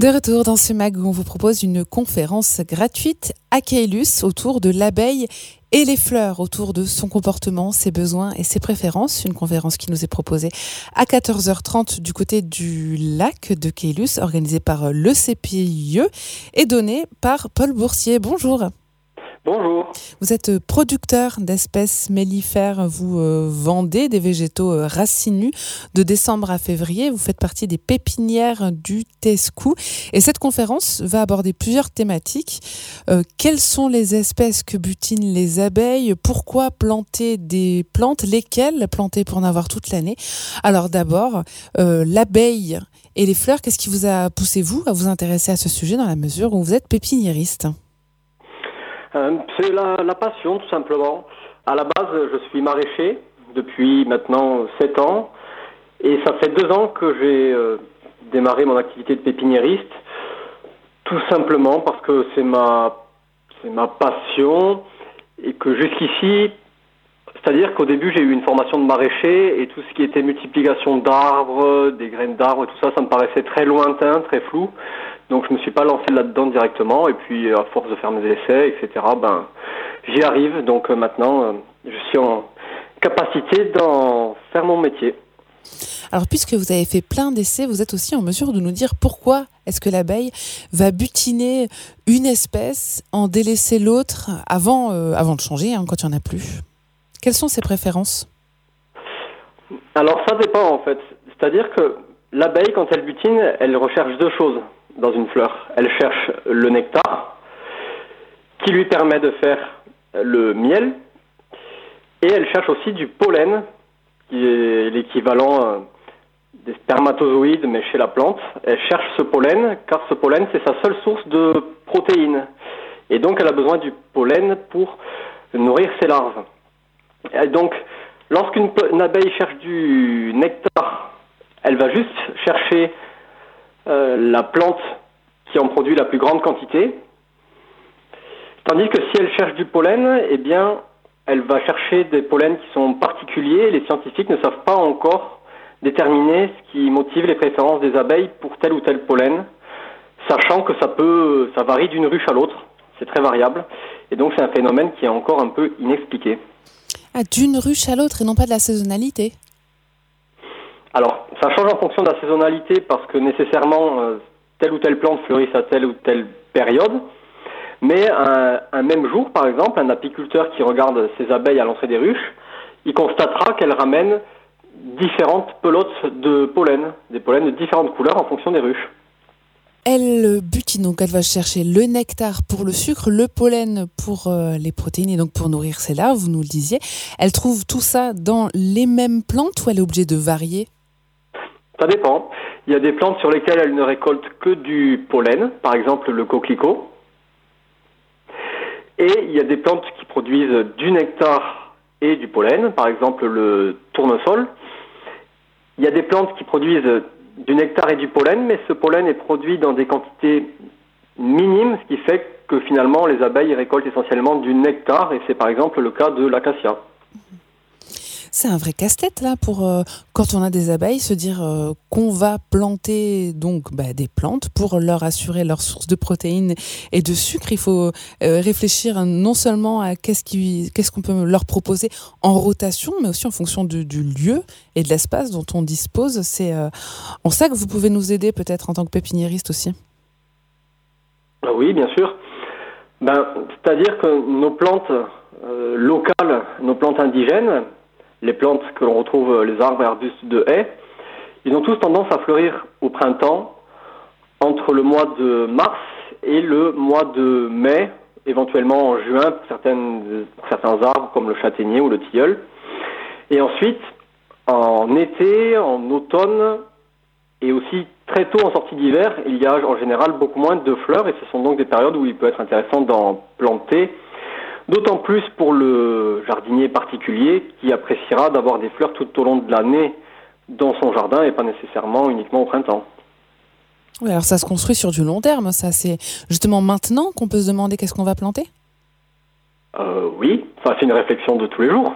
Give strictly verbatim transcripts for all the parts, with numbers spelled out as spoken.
De retour dans ce mag où on vous propose une conférence gratuite à Caylus autour de l'abeille et les fleurs, autour de son comportement, ses besoins et ses préférences. Une conférence qui nous est proposée à quatorze heures trente du côté du lac de Caylus, organisée par le C P I E et donnée par Paul Boursier. Bonjour. Bonjour. Vous êtes producteur d'espèces mellifères, vous euh, vendez des végétaux euh, racinus de décembre à février, vous faites partie des pépinières du Tescou et cette conférence va aborder plusieurs thématiques. Euh, quelles sont les espèces que butinent les abeilles? Pourquoi planter des plantes? Lesquelles planter pour en avoir toute l'année? Alors d'abord, euh, l'abeille et les fleurs, qu'est-ce qui vous a poussé vous à vous intéresser à ce sujet dans la mesure où vous êtes pépiniériste? Euh, c'est la, la passion, tout simplement. À la base, je suis maraîcher depuis maintenant sept ans. Et ça fait deux ans que j'ai euh, démarré mon activité de pépiniériste. Tout simplement parce que c'est ma, c'est ma passion. Et que jusqu'ici, c'est-à-dire qu'au début, j'ai eu une formation de maraîcher. Et tout ce qui était multiplication d'arbres, des graines d'arbres, tout ça, ça me paraissait très lointain, très flou. Donc je me suis pas lancé là-dedans directement et puis à force de faire mes essais, et cetera, ben j'y arrive. Donc euh, maintenant, euh, je suis en capacité d'en faire mon métier. Alors puisque vous avez fait plein d'essais, vous êtes aussi en mesure de nous dire pourquoi est-ce que l'abeille va butiner une espèce, en délaisser l'autre avant, euh, avant de changer, hein, quand il n'y en a plus. Quelles sont ses préférences? Alors ça dépend en fait. C'est-à-dire que l'abeille, quand elle butine, elle recherche deux choses dans une fleur. Elle cherche le nectar, qui lui permet de faire le miel, et elle cherche aussi du pollen, qui est l'équivalent des spermatozoïdes, mais chez la plante. Elle cherche ce pollen, car ce pollen, c'est sa seule source de protéines. Et donc, elle a besoin du pollen pour nourrir ses larves. Et donc, lorsqu'une une abeille cherche du nectar, elle va juste chercher Euh, la plante qui en produit la plus grande quantité, tandis que si elle cherche du pollen, eh bien, elle va chercher des pollens qui sont particuliers. Les scientifiques ne savent pas encore déterminer ce qui motive les préférences des abeilles pour tel ou tel pollen, sachant que ça peut, ça varie d'une ruche à l'autre, c'est très variable, et donc c'est un phénomène qui est encore un peu inexpliqué. Ah, d'une ruche à l'autre et non pas de la saisonnalité? Alors, ça change en fonction de la saisonnalité parce que nécessairement, euh, telle ou telle plante fleurisse à telle ou telle période. Mais un, un même jour, par exemple, un apiculteur qui regarde ses abeilles à l'entrée des ruches, il constatera qu'elles ramènent différentes pelotes de pollen, des pollens de différentes couleurs en fonction des ruches. Elle butine, donc elle va chercher le nectar pour le sucre, le pollen pour euh, les protéines et donc pour nourrir ses larves, vous nous le disiez. Elle trouve tout ça dans les mêmes plantes ou elle est obligée de varier? Ça dépend. Il y a des plantes sur lesquelles elle ne récolte que du pollen, par exemple le coquelicot. Et il y a des plantes qui produisent du nectar et du pollen, par exemple le tournesol. Il y a des plantes qui produisent du nectar et du pollen, mais ce pollen est produit dans des quantités minimes, ce qui fait que finalement les abeilles récoltent essentiellement du nectar, et c'est par exemple le cas de l'acacia. C'est un vrai casse-tête là pour euh, quand on a des abeilles, se dire euh, qu'on va planter donc bah, des plantes pour leur assurer leur source de protéines et de sucre. Il faut euh, réfléchir non seulement à qu'est-ce, qui, qu'est-ce qu'on peut leur proposer en rotation, mais aussi en fonction du, du lieu et de l'espace dont on dispose. C'est euh, en ça que vous pouvez nous aider peut-être en tant que pépiniériste aussi. Oui, bien sûr. Ben, c'est-à-dire que nos plantes euh, locales, nos plantes indigènes, les plantes que l'on retrouve, les arbres et arbustes de haies, ils ont tous tendance à fleurir au printemps, entre le mois de mars et le mois de mai, éventuellement en juin pour, certaines, pour certains arbres comme le châtaignier ou le tilleul. Et ensuite, en été, en automne et aussi très tôt en sortie d'hiver, il y a en général beaucoup moins de fleurs et ce sont donc des périodes où il peut être intéressant d'en planter. D'autant plus pour le jardinier particulier qui appréciera d'avoir des fleurs tout au long de l'année dans son jardin et pas nécessairement uniquement au printemps. Oui, alors ça se construit sur du long terme, ça c'est justement maintenant qu'on peut se demander qu'est-ce qu'on va planter? euh, Oui, enfin, c'est une réflexion de tous les jours.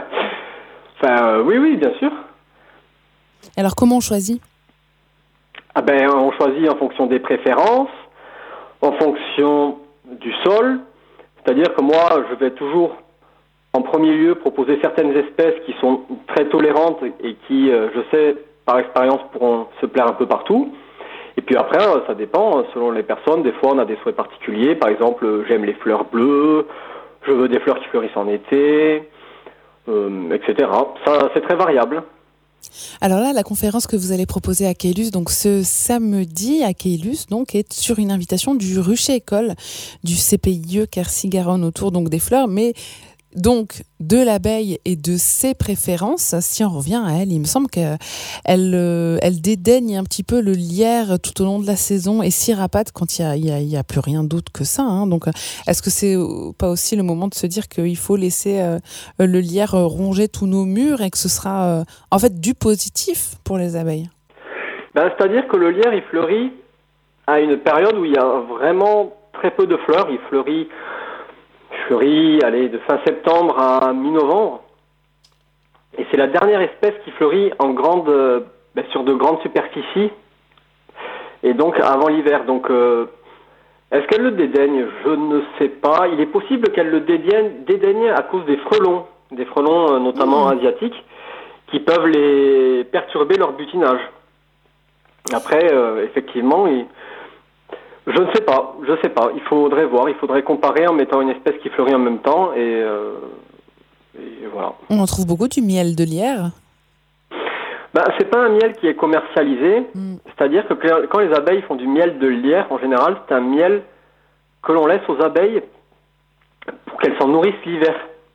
enfin, euh, oui, oui, bien sûr. Alors comment on choisit? Ah ben, on choisit en fonction des préférences, en fonction du sol. C'est-à-dire que moi, je vais toujours, en premier lieu, proposer certaines espèces qui sont très tolérantes et qui, euh, je sais, par expérience, pourront se plaire un peu partout. Et puis après, ça dépend, selon les personnes. Des fois, on a des souhaits particuliers. Par exemple, j'aime les fleurs bleues, je veux des fleurs qui fleurissent en été, euh, et cetera. Ça, c'est très variable. Alors là, la conférence que vous allez proposer à Caylus, donc ce samedi à Caylus, donc est sur une invitation du Rucher École du C P I E Quercy-Garonne autour donc des fleurs, mais donc de l'abeille et de ses préférences. Si on revient à elle, il me semble qu'elle euh, elle dédaigne un petit peu le lierre tout au long de la saison et s'y rapatte quand il y a, il y a, il y a plus rien d'autre que ça. Hein. Donc, est-ce que c'est pas aussi le moment de se dire qu'il faut laisser euh, le lierre ronger tous nos murs et que ce sera euh, en fait du positif pour les abeilles? Ben, c'est-à-dire que le lierre, il fleurit à une période où il y a vraiment très peu de fleurs. Il fleurit fleurit allez, de fin septembre à mi-novembre. Et c'est la dernière espèce qui fleurit en grande, euh, ben, sur de grandes superficies. Et donc avant l'hiver. Donc euh, est-ce qu'elle le dédaigne? Je ne sais pas. Il est possible qu'elle le dédaigne, dédaigne à cause des frelons, des frelons euh, notamment mmh. asiatiques, qui peuvent les perturber leur butinage. Après, euh, effectivement, il... Je ne sais pas, je ne sais pas. Il faudrait voir, il faudrait comparer en mettant une espèce qui fleurit en même temps et, euh, et voilà. On en trouve beaucoup du miel de lierre. Ben, c'est pas un miel qui est commercialisé, mm. c'est-à-dire que quand les abeilles font du miel de lierre, en général, c'est un miel que l'on laisse aux abeilles pour qu'elles s'en nourrissent l'hiver.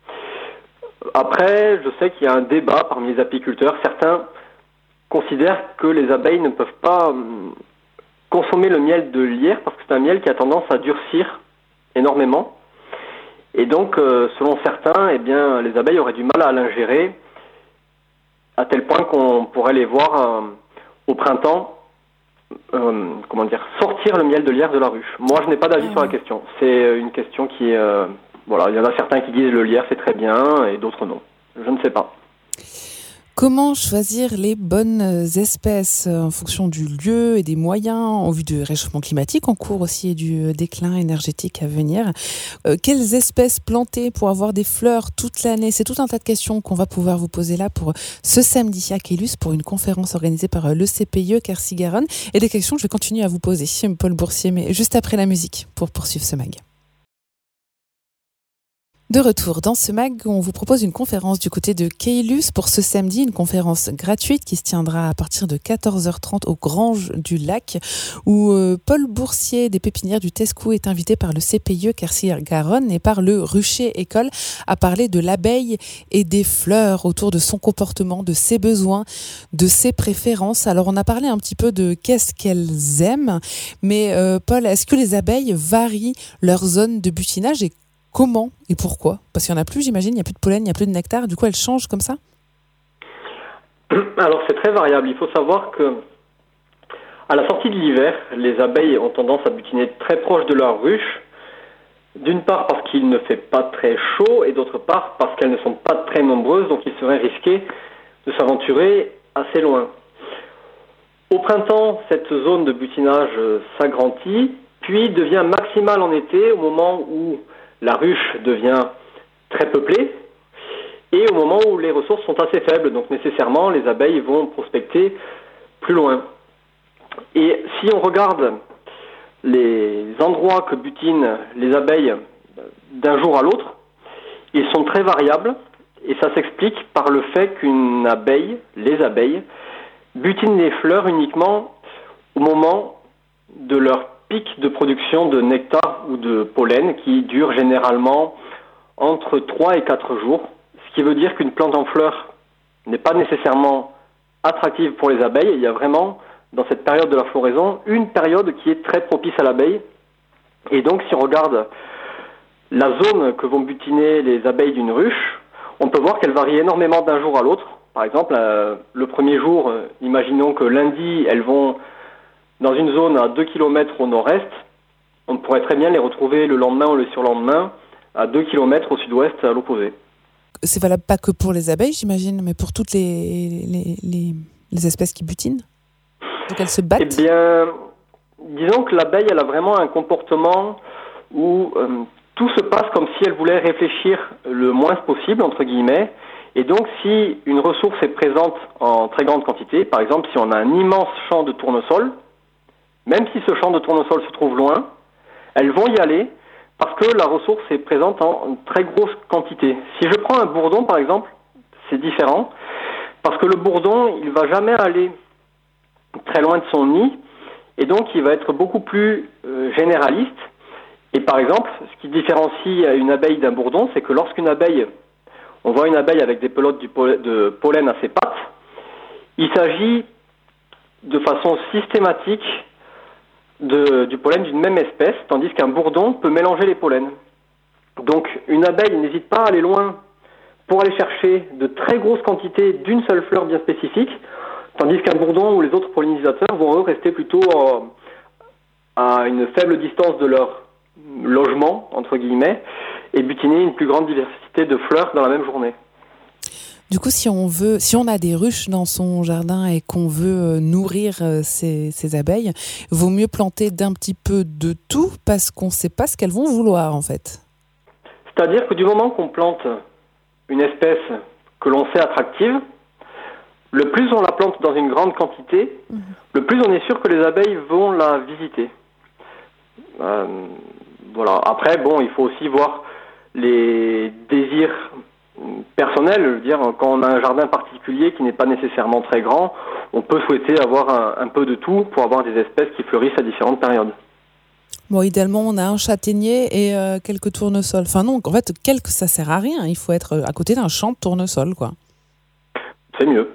Après, je sais qu'il y a un débat parmi les apiculteurs. Certains considèrent que les abeilles ne peuvent pas consommer le miel de lierre parce que c'est un miel qui a tendance à durcir énormément. Et donc, euh, selon certains, eh bien, les abeilles auraient du mal à l'ingérer à tel point qu'on pourrait les voir euh, au printemps, euh, comment dire, sortir le miel de lierre de la ruche. Moi, je n'ai pas d'avis mmh. sur la question. C'est une question qui est... Euh, voilà, il y en a certains qui disent le lierre c'est très bien et d'autres non. Je ne sais pas. Comment choisir les bonnes espèces en fonction du lieu et des moyens en vue du réchauffement climatique en cours aussi et du déclin énergétique à venir? euh, Quelles espèces planter pour avoir des fleurs toute l'année? C'est tout un tas de questions qu'on va pouvoir vous poser là pour ce samedi à Caylus pour une conférence organisée par le C P I E Quercy-Garonne et des questions que je vais continuer à vous poser, Paul Boursier, mais juste après la musique pour poursuivre ce mag. De retour dans ce mag, on vous propose une conférence du côté de Caylus pour ce samedi, une conférence gratuite qui se tiendra à partir de quatorze heures trente au Granges du Lac, où euh, Paul Boursier des pépinières du Tescou est invité par le C P I E Quercy-Garonne et par le Rucher École à parler de l'abeille et des fleurs autour de son comportement, de ses besoins, de ses préférences. Alors on a parlé un petit peu de qu'est-ce qu'elles aiment, mais euh, Paul, est-ce que les abeilles varient leur zone de butinage et comment et pourquoi? Parce qu'il n'y en a plus, j'imagine, il n'y a plus de pollen, il n'y a plus de nectar, du coup elles changent comme ça? Alors c'est très variable, il faut savoir que à la sortie de l'hiver, les abeilles ont tendance à butiner très proche de leur ruche, d'une part parce qu'il ne fait pas très chaud et d'autre part parce qu'elles ne sont pas très nombreuses, donc il serait risqué de s'aventurer assez loin. Au printemps, cette zone de butinage s'agrandit, puis devient maximale en été au moment où la ruche devient très peuplée et au moment où les ressources sont assez faibles, donc nécessairement les abeilles vont prospecter plus loin. Et si on regarde les endroits que butinent les abeilles d'un jour à l'autre, ils sont très variables et ça s'explique par le fait qu'une abeille, les abeilles, butinent les fleurs uniquement au moment de leur pic de production de nectar ou de pollen qui dure généralement entre trois et quatre jours, ce qui veut dire qu'une plante en fleurs n'est pas nécessairement attractive pour les abeilles. Il y a vraiment, dans cette période de la floraison, une période qui est très propice à l'abeille. Et donc, si on regarde la zone que vont butiner les abeilles d'une ruche, on peut voir qu'elle varie énormément d'un jour à l'autre. Par exemple, euh, le premier jour, euh, imaginons que lundi, elles vont dans une zone à deux kilomètres au nord-est, on pourrait très bien les retrouver le lendemain ou le surlendemain à deux kilomètres au sud-ouest à l'opposé. C'est valable pas que pour les abeilles, j'imagine, mais pour toutes les, les, les, les espèces qui butinent? Donc elles se battent? Eh bien, disons que l'abeille, elle a vraiment un comportement où euh, tout se passe comme si elle voulait réfléchir le moins possible, entre guillemets. Et donc, si une ressource est présente en très grande quantité, par exemple, si on a un immense champ de tournesol, même si ce champ de tournesol se trouve loin, elles vont y aller parce que la ressource est présente en très grosse quantité. Si je prends un bourdon, par exemple, c'est différent, parce que le bourdon, il va jamais aller très loin de son nid, et donc il va être beaucoup plus euh, généraliste. Et par exemple, ce qui différencie une abeille d'un bourdon, c'est que lorsqu'une abeille, on voit une abeille avec des pelotes du pollen, de pollen à ses pattes, il s'agit de façon systématique de, du pollen d'une même espèce, tandis qu'un bourdon peut mélanger les pollens. Donc une abeille n'hésite pas à aller loin pour aller chercher de très grosses quantités d'une seule fleur bien spécifique, tandis qu'un bourdon ou les autres pollinisateurs vont eux rester plutôt euh, à une faible distance de leur logement, entre guillemets, et butiner une plus grande diversité de fleurs dans la même journée. Du coup, si on veut, si on a des ruches dans son jardin et qu'on veut nourrir ces, ces abeilles, vaut mieux planter d'un petit peu de tout parce qu'on ne sait pas ce qu'elles vont vouloir en fait. C'est-à-dire que du moment qu'on plante une espèce que l'on sait attractive, le plus on la plante dans une grande quantité, mmh. le plus on est sûr que les abeilles vont la visiter. Euh, voilà. Après, bon, il faut aussi voir les désirs personnels. Je veux dire, quand on a un jardin particulier qui n'est pas nécessairement très grand, on peut souhaiter avoir un, un peu de tout pour avoir des espèces qui fleurissent à différentes périodes. Bon, idéalement, on a un châtaignier et euh, quelques tournesols. Enfin non, en fait, quelques, ça sert à rien. Il faut être à côté d'un champ de tournesols, quoi. C'est mieux.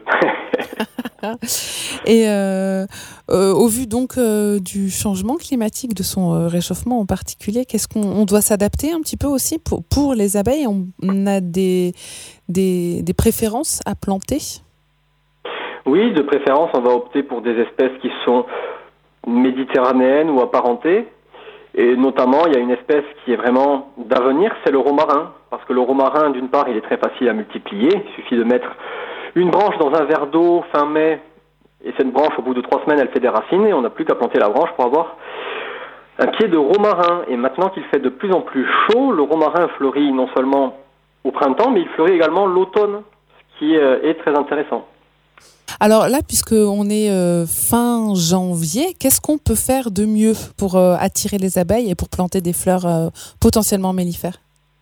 Et euh, euh, au vu donc euh, du changement climatique, de son euh, réchauffement en particulier, qu'est-ce qu'on on doit s'adapter un petit peu aussi pour, pour les abeilles? On, on a des, des, des préférences à planter? Oui, de préférence, on va opter pour des espèces qui sont méditerranéennes ou apparentées. Et notamment, il y a une espèce qui est vraiment d'avenir, c'est le romarin. Parce que le romarin, d'une part, il est très facile à multiplier. Il suffit de mettre une branche dans un verre d'eau fin mai, et cette branche, au bout de trois semaines, elle fait des racines, et on n'a plus qu'à planter la branche pour avoir un pied de romarin. Et maintenant qu'il fait de plus en plus chaud, le romarin fleurit non seulement au printemps, mais il fleurit également l'automne, ce qui est très intéressant. Alors là, puisqu'on est euh, fin janvier, qu'est-ce qu'on peut faire de mieux pour euh, attirer les abeilles et pour planter des fleurs euh, potentiellement mellifères?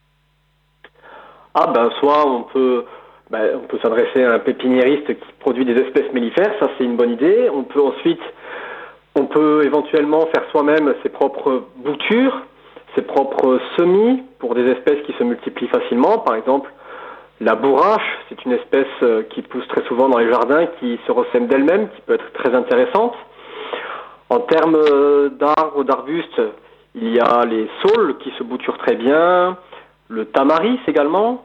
Ah ben, soit on peut... Ben, on peut s'adresser à un pépiniériste qui produit des espèces mellifères, ça c'est une bonne idée. On peut ensuite, on peut éventuellement faire soi-même ses propres boutures, ses propres semis pour des espèces qui se multiplient facilement. Par exemple, la bourrache, c'est une espèce qui pousse très souvent dans les jardins, qui se ressème d'elle-même, qui peut être très intéressante. En termes d'arbres, d'arbustes, il y a les saules qui se bouturent très bien, le tamaris également.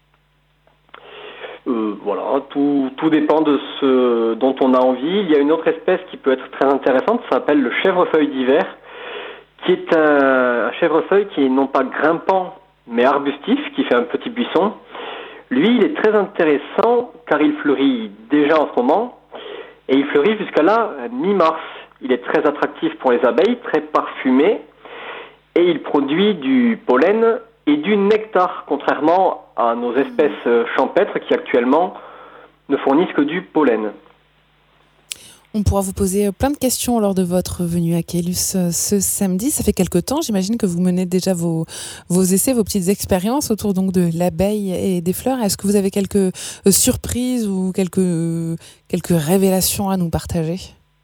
Euh, voilà, tout, tout dépend de ce dont on a envie. Il y a une autre espèce qui peut être très intéressante, ça s'appelle le chèvrefeuille d'hiver, qui est un, un chèvrefeuille qui est non pas grimpant, mais arbustif, qui fait un petit buisson. Lui, il est très intéressant car il fleurit déjà en ce moment, et il fleurit jusqu'à là, mi-mars. Il est très attractif pour les abeilles, très parfumé, et il produit du pollen et du nectar, contrairement à nos espèces champêtres qui actuellement ne fournissent que du pollen. On pourra vous poser plein de questions lors de votre venue à Caylus ce samedi. Ça fait quelque temps, j'imagine que vous menez déjà vos, vos essais, vos petites expériences autour donc de l'abeille et des fleurs. Est-ce que vous avez quelques surprises ou quelques, quelques révélations à nous partager?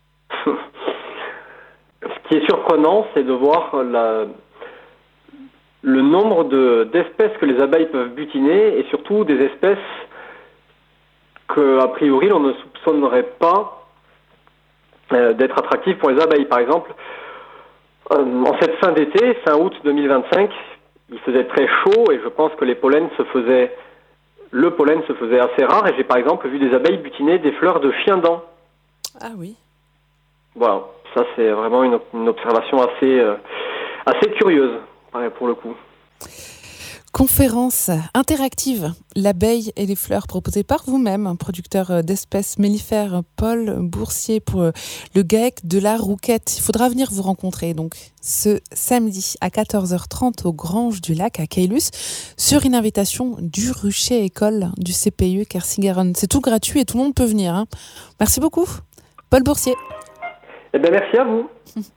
Ce qui est surprenant, c'est de voir la... le nombre de, d'espèces que les abeilles peuvent butiner et surtout des espèces qu'a priori l'on ne soupçonnerait pas euh, d'être attractives pour les abeilles. Par exemple, euh, en cette fin d'été, fin août deux mille vingt-cinq, il faisait très chaud et je pense que les pollens se faisaient, le pollen se faisait assez rare et j'ai par exemple vu des abeilles butiner des fleurs de chien-dent. Ah oui. Voilà, ça c'est vraiment une, une observation assez, euh, assez curieuse pour le coup. Conférence interactive, l'abeille et les fleurs, proposée par vous-même, producteur d'espèces mellifères Paul Boursier pour le GAEC de la Rouquette. Il faudra venir vous rencontrer donc ce samedi à quatorze heures trente au Granges du Lac à Caylus sur une invitation du Rucher École du C P I E Quercy-Garonne. C'est tout gratuit et tout le monde peut venir. Hein. Merci beaucoup, Paul Boursier. Eh bien, merci à vous.